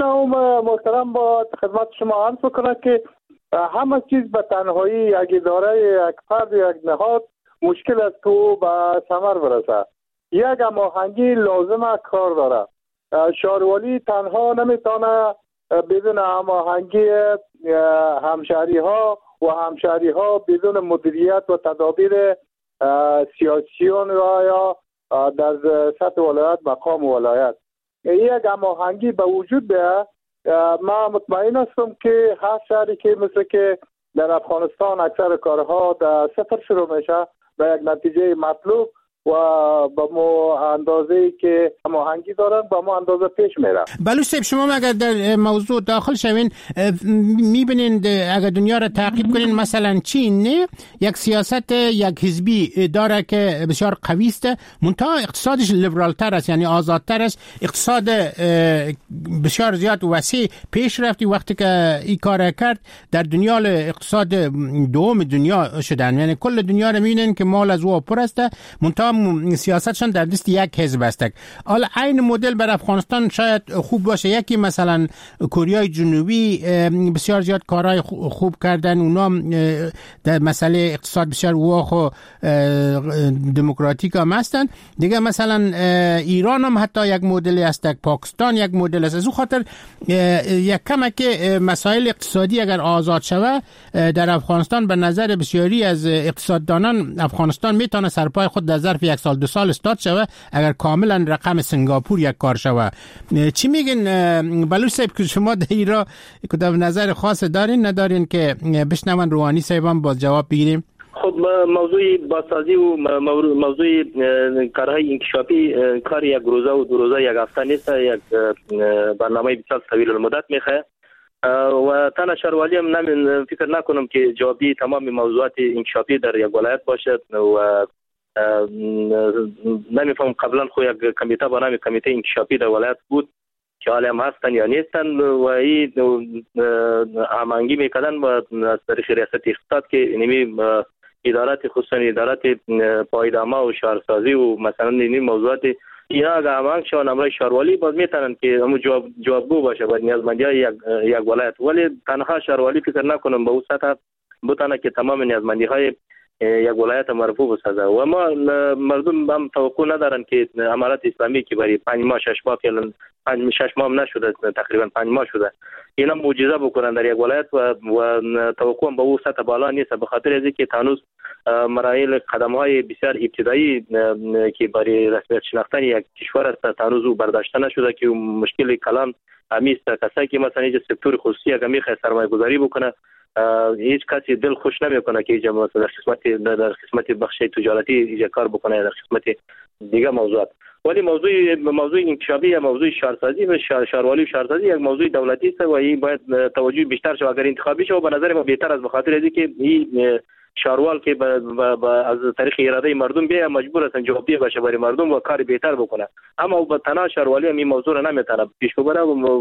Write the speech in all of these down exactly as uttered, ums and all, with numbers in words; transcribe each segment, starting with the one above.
بشنوم محترم با خدمت شما عرض کنم که همه چیز به تنهایی یک اداره، یک فرد، یک نهاد مشکل است تو به ثمر برسه. یک هماهنگی لازمه کار داره. شهروالی تنها نمیتونه بدون هماهنگی همشهری ها و همشهری ها بدون مدیریت و تدابیر سیاسیون و یا در سطح ولایت مقام ولایت یک هماهنگی به وجود بیاید، ما مطمئن هستم که هر شهری که مثل که در افغانستان اکثر کارها در صفر شروع میشه به یک نتیجه مطلوب و با مو اندازه‌ای که هماهنگی دارن با مو اندازه پیش میره. بلوچ صاحب، شما اگر در موضوع داخل شوین میبینید اگر دنیا را تعقیب کنین، مثلا چین نه یک سیاست یک حزبی داره که بسیار قوی است، منتها اقتصادش لیبرال تر است، یعنی آزادتر است. اقتصاد بسیار زیاد وسیع پیش رفتی وقتی که این کار کرد در دنیا اقتصاد دوم دنیا شدن، یعنی کل دنیا رو میبینین که مال از او پر است، منتها سیاستشان در دست یک حزب است. حالا این مدل بر افغانستان شاید خوب باشه. یکی مثلا کره جنوبی بسیار زیاد کارهای خوب کردن، اونا در مسئله اقتصاد بسیار واخ و دموکراتیک هم هستن. دیگه مثلا ایران هم حتی یک مدلی است، پاکستان یک مدل است. از اون خاطر یک کمک مسائل اقتصادی اگر آزاد شوه در افغانستان به نظر بسیاری از اقتصاددانان افغانستان میتونه سرپای خود در ظرف یک سال دو سال استاد شوه اگر کاملا رقم سنگاپور یک کار شوه. چی میگن بلوچ صاحب که شما در ایران کدام نظر خاص دارین ندارین که بشنون روحانی صاحب هم باز جواب بگیریم؟ خب موضوع بازسازی و موضوع کارهای انکشافی کار یک روزه و دو روزه یک هفته نیست، یک برنامه بسیار طویل المدت میخواد و تنها شهروالی هم نمی فکر نکنم که جوابی تمام موضوعات انکشافی در یک ولایت باشد و نمیفهم قبلا خو یک کمیته با نام کمیته انکشافی در ولایت بود که حالا هم هستن یا نیستن و این هماهنگی میکردن با از طریق ریاست اقتصاد که نمی ادارات خصوصی ادارات پایدامه و شهرسازی و مثلا این موضوعات اینا اگر هماهنگ شون امرای شهروالی باز میتونن که همون جواب جوابگو باشه با نیازمندی های یک یک ولایت، ولی تنها شهروالی فکر نکنم به اون سطح بتونه که تمام نیازمندی های یک ولایت مرفوع بسازه و ما مردم هم توقع ندارن که امارات اسلامی که برای پنج ماه شش ماه فعلا پنج شش ماه نشده، تقریبا پنج ماه شده، اینا معجزه بکنن در یک ولایت و و توقع هم به اون سطح بالا نیست، به خاطر از اینکه هنوز مراحل قدم های بسیار ابتدایی که برای رسمیت شناختن یک کشور است هنوز او برداشته نشده که مشکل کلان همیست. کسایی که مثلا اینجا سکتور خصوصی اگر میخواد سرمایه گذاری بکنه هیچ کسی دل خوش نمیکنه که اینجا مثلا در قسمت در قسمت بخش تجارتی اینجا کار بکنه در قسمت دیگه موضوعات، ولی موضوع موضوع انکشافی یا موضوع شهرسازی و شهروالی و شهرسازی یک موضوع دولتی است و این باید توجه بیشتر شه. اگر انتخابی شه به نظر ما بهتر است، به خاطر اینکه این شهروال که با, با, با از طریق اراده مردم بیا مجبور هستن جوابدهی باشه برای مردم و کار بهتر بکنه، اما با تنها شهروالی هم این موضوع را نمیتونه پیش ببره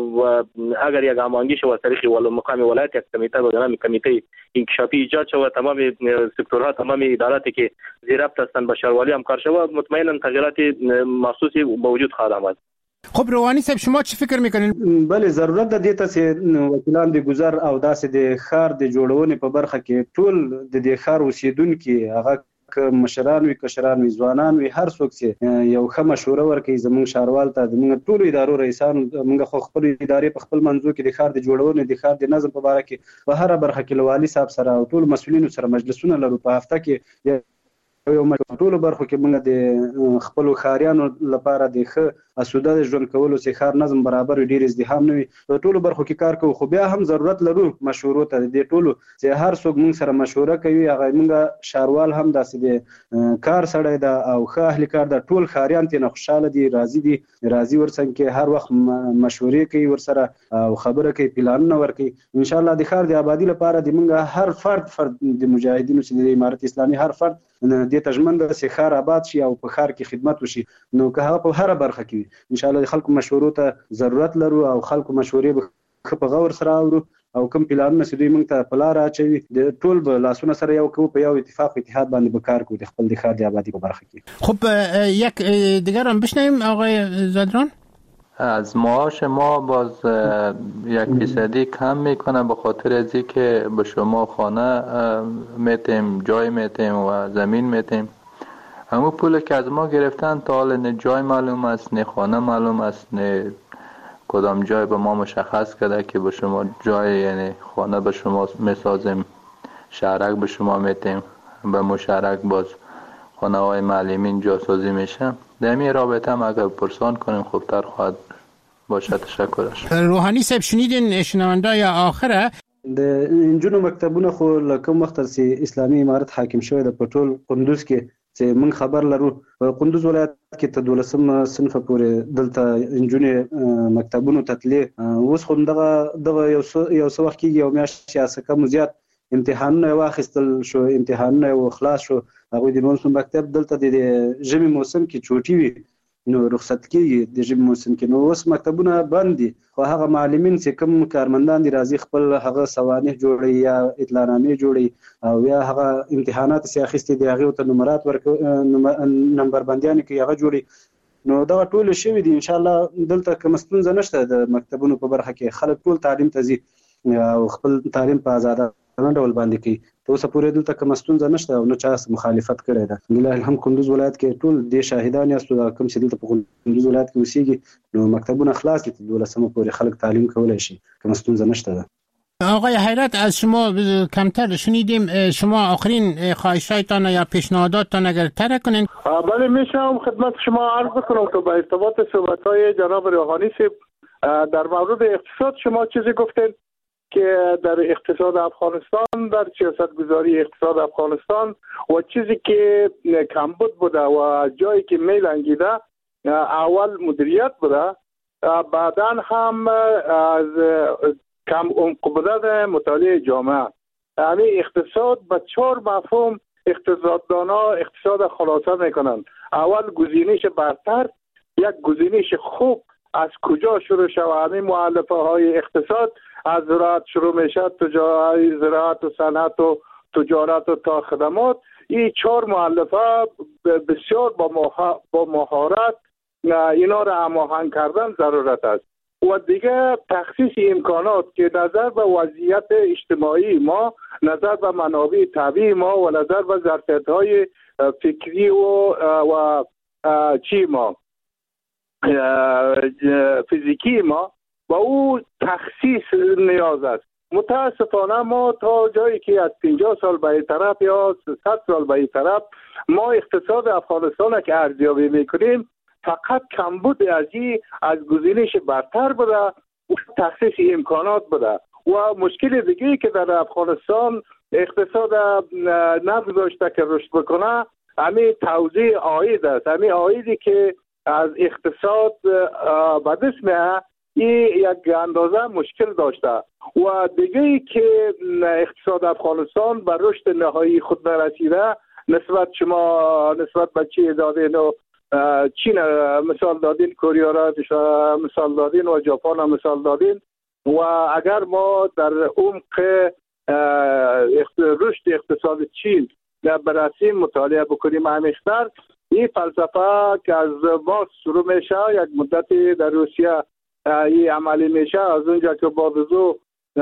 و اگر یک هماهنگی شه از طریق ول مقام ولایت یک کمیته به نام کمیته انکشافی ایجاد شه و تمام سکتورها تمام اداراتی که زیر ربط هستند با شهروالی هم کار شه و مطمئنا تغییرات محسوسی به وجود خواهد آمد. خب روحانی صاحب شما چی فکر میکنین؟ بله ضرورت د دې ته چې وکیلان د گذر او داسې د ښار د جوړونې په برخه کې ټول د دې ښار اوسیدونکي هغه مشران وي کشران وي ځوانان وي هر څوک چې یو ښه مشوره ورکوي زموږ ښاروال ته زموږ ټولو ادارو رئیسان موږ خو خپل ادارې په خپل منځو کې د ښار د جوړونې د ښار د نظم په باره کې په هره برخه کې له والي صاحب سره او ټولو مسؤلینو سره مجلسونه لرو. په هفته کې یو ټولو برخو کې موږ د خپلو ښاریانو لپاره د ښه اسوده ژوند کولو چې ښار نظم برابر وي ډېر ازدحام نه وي په ټولو برخو کې کار کوو، خو بیا هم ضرورت لرو مشورو ته د ټولو چې هر څوک موږ سره مشوره کوي هغه موږ شهروال هم داسې د کار سړی ده او ښه اهل کار ده، ټول ښاریان ترې نه خوشحاله دي راضي دي راضي ورڅنګ کې هر وخت مشورې کوي ورسره او خبره کوي پلانونه ورکوي. انشاءالله د ښار د آبادي لپاره د موږ هر فرد فرد د مجاهدینو چې د امارت اسلامي هر فرد دې ته ژمن ده چې ښار آباد شي او په ښار کې خدمت وشي، نو که هغه په هره برخه کې ان شاء الله د خلکو مشورو ته ضرورت لرو او خلکو مشورې به ښه په غور سره اورو او کوم پلانونه چې دوی موږ ته په لاره اچوي د ټول به لاسونه سره یو کوو په یو اتفاق اتحاد باندې به کار کوو د خپل د ښار د آبادي په برخه کې. خب یک دیگر هم بشنویم آقای زادران. از معاش ما باز یک فیصدی کم میکنه به خاطر از که به شما خانه میتیم، جای میتیم و زمین میتیم. همون پول که از ما گرفتن تا حال نه جای معلوم است نه خانه معلوم است نه کدام جای به ما مشخص کرده که به شما جای یعنی خانه به شما میسازیم، شهرک به شما میتیم، به مشارک باز خانه های معلمین جاسازی میشه. در این رابطه هم اگر پرسان کنیم خوبتر خواهد باشه. تشکرش. روحانی صاحب شنیدین شنونده آخره د انجونو مکتبونه خو لکه وخت چې اسلامي امارت حاکم شوی د پټول قندوز کې چې من خبر لرو قندوز ولایت کې ته دولسم صنف پورې دلته انجونې مکتبونو تتلی اوس خو دغه دغه یو یو څه وخت کې یو میاشت یا څه کم زیات امتحانونه واخیستل شو، امتحانونه خلاص شو. هغه د موسم مکتب دلته د ژمي موسم کې چوټي وي نو رخصت کیږي د ژمي موسم کې، نو اوس مکتبونه بند دي. خو هغه معلمین چې کوم کارمندان دي راځي خپل هغه سوانح جوړي یا اطلاعنامې جوړي او یا هغه امتحانات چې اخیستي دي هغه ته نمرات ورکو نمبر بندیان کې هغه جوړي. نو دا ټول شوی دي ان شاء الله. دلته کوم ستونزه نشته د مکتبونو په برخه کې، خلک ټول تعلیم ته ځي او خپل تعلیم په آزاد نه ډول باندې کوي. ته اوس پورې دلته کوم ستونزه نشته او نه چا مخالفت کړی ده. لله الحمد کندوز ولایت کې ټول د شاهدان یاستو دا کوم چې دلته په کندوز ولایت کې اوسېږي نو مکتبونه خلاص دي، دولسمه پورې خلک تعلیم کولای شي، کوم ستونزه نشته ده. آقای حیرت از شما کمتر شنیدیم، شما آخرین خواهشاتتان یا پیشنهاداتتان اگر طرح کنین. بله میشم خدمت شما عرض بکنم که با ارتباط صحبت‌های جناب روحانی در مورد اقتصاد شما چیزی گفتین که در اقتصاد افغانستان، در سیاست گذاری اقتصاد افغانستان و چیزی که کمبود بوده و جایی که میل انگیده اول مدیریت بوده، بعدا هم از کم عمق بودن مطالعه جامعه. یعنی اقتصاد به چهار مفهوم اقتصاددانا اقتصاد خلاصه میکنن. اول گزینش برتر، یک گزینش خوب از کجا شروع شود. همین مؤلفه های اقتصاد از زراعت شروع میشه، تجارت، زراعت و صنعت و تجارت و تا خدمات. این چهار مؤلفه بسیار با با مهارت اینا را هماهنگ کردن ضرورت است. و دیگه تخصیص امکانات که نظر به وضعیت اجتماعی ما، نظر به منابع طبیعی ما و نظر به ظرفیت‌های فکری و و چی ما فیزیکی ما با او تخصیص نیاز است. متاسفانه ما تا جایی که از پنجاه سال به این طرف یا صد سال به این طرف ما اقتصاد افغانستان که ارزیابی میکنیم فقط کمبود از این از گزینش برتر بوده و تخصیص امکانات بوده. و مشکل دیگه که در افغانستان اقتصاد نفت داشته که رشد بکنه همین توزیع عاید است. همین عایدی که از اقتصاد به دست میاد این یک اندازه مشکل داشته. و دیگه ای که اقتصاد افغانستان به رشد نهایی خود نرسیده، نسبت شما نسبت به چی دادین و چین مثال دادین، کره را مثال دادین و ژاپن را مثال دادین. و اگر ما در عمق رشد اقتصاد چین برسیم مطالعه بکنیم عمیق‌تر، این فلسفه که از باز شروع میشه یک مدتی در روسیه این عملی میشه، از اونجا که بعد از او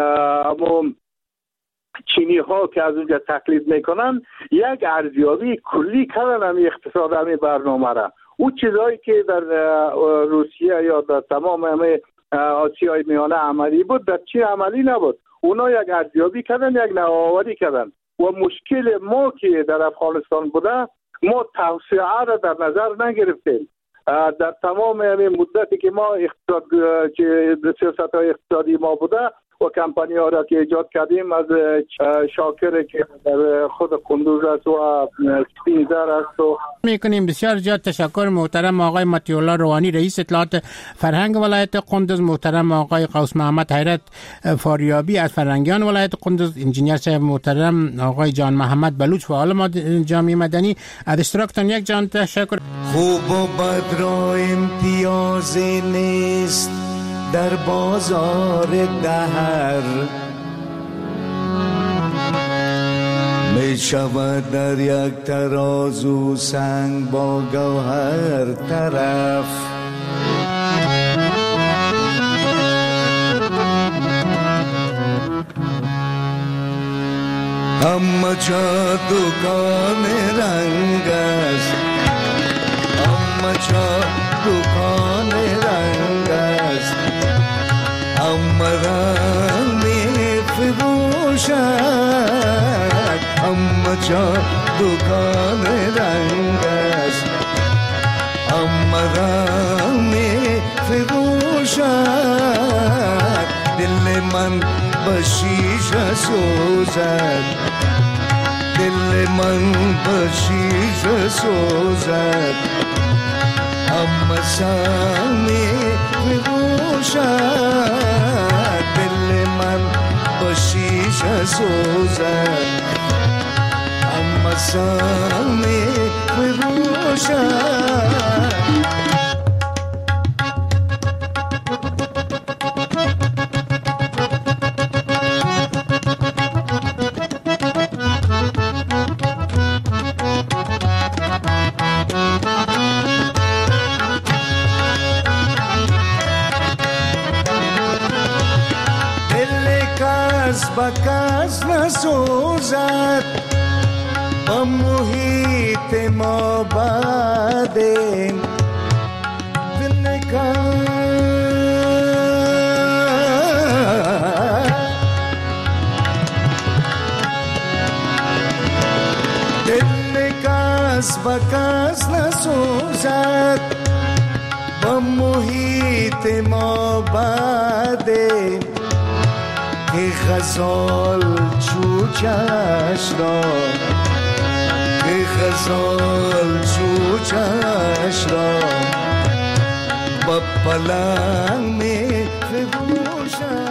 چینی ها که از اونجا تقلید میکنن یک ارزیابی کلی کردن همی اقتصاد همی برنامه را. او چیزهایی که در روسیه یا در تمام همه آسیای میانه عملی بود در چین عملی نبود. اونا یک ارزیابی کردن، یک نوآوری کردن. و مشکل ما که در افغانستان بوده، ما توسعه را در نظر نگرفتیم. در تمام همین مدتی که ما اقتصاد سیاست های اقتصادی ما بوده و کمپانی ها را که ایجاد کردیم، از شاکر که در خود قندوز است و سپینزر است و میکنیم. بسیار زیاد تشکر محترم آقای مطیع الله روحانی رئیس اطلاعات فرهنگ ولایت قندوز، محترم آقای قوس محمد حیرت فاریابی از فرهنگیان ولایت قندوز، انجینیر صاحب محترم آقای جان محمد بلوچ فعال جامعه مدنی. از اشتراکتان یک جان تشکر. خوب و بد را امتیازی نیست در بازار دهر، می شود در یک ترازو سنگ با گوهر طرف. همه جا دکان رنگ است، همه جا دکان رنگ است، همه رنگ می فروشد، همه جا دکان رنگ است، همه رنگ می فروشد. دل من به شیشه سوزد، دل من به شیشه سوزد، همه سر می فروشد. دل من به شیشه سوزد، همه سر می فروشد. بکس نسوزد با محیط ما بعدیم دل کس بکس نسوزد با محیط ما بعدیم ای غزال چوچش را، ای غزال چوچش را با پلنگ می